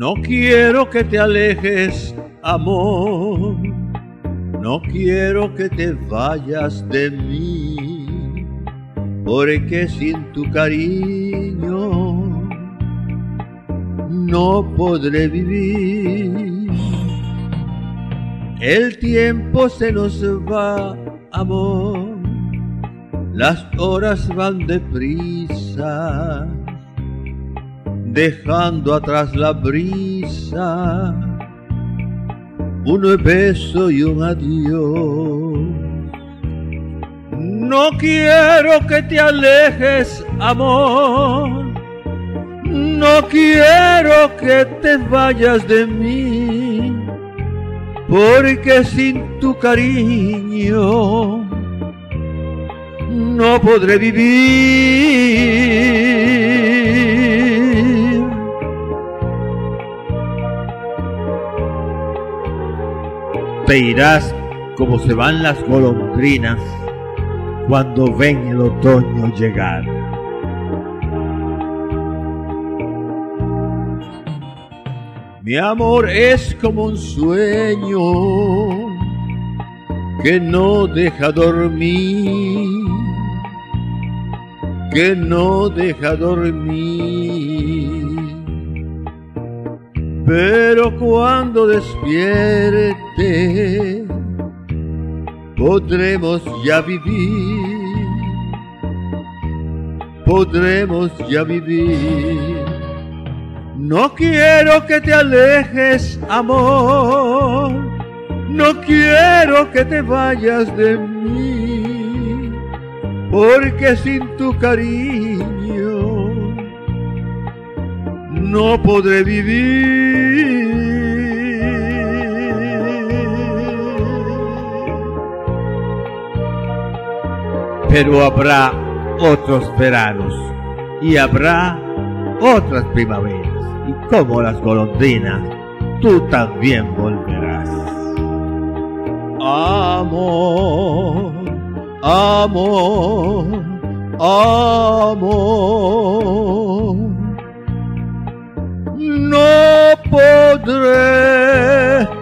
No quiero que te alejes, amor, no quiero que te vayas de mí, porque sin tu cariño no podré vivir. El tiempo se nos va, amor, las horas van deprisa, dejando atrás la brisa, un beso y un adiós. No quiero que te alejes, amor, no quiero que te vayas de mí, porque sin tu cariño no podré vivir. Te irás como se van las golondrinas cuando ven el otoño llegar. Mi amor es como un sueño que no deja dormir, que no deja dormir. Pero cuando despierte podremos ya vivir, podremos ya vivir. No quiero que te alejes, amor, no quiero que te vayas de mí, porque sin tu cariño no podré vivir. Pero habrá otros veranos y habrá otras primaveras, y como las golondrinas, tú también volverás. Amor, amor, amor, no podré